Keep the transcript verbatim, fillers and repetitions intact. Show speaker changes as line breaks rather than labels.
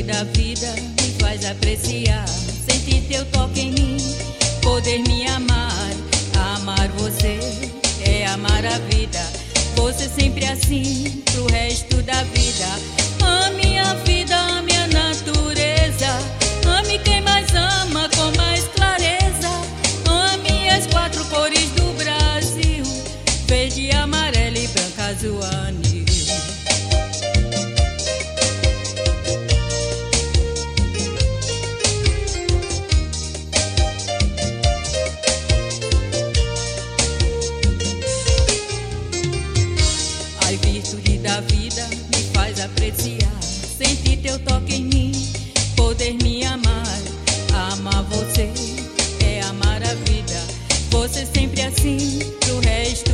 da vida me faz apreciar, sentir teu toque em mim, poder me amar. Amar você é amar a vida, você sempre assim pro resto da vida. Ame a vida, ame a natureza, ame quem mais ama com mais clareza. Ame as quatro cores do Brasil, verde, amarelo e branco, azul, anil. A virtude da vida me faz apreciar, sentir teu toque em mim, poder me amar. Amar você é amar a vida, você sempre assim pro resto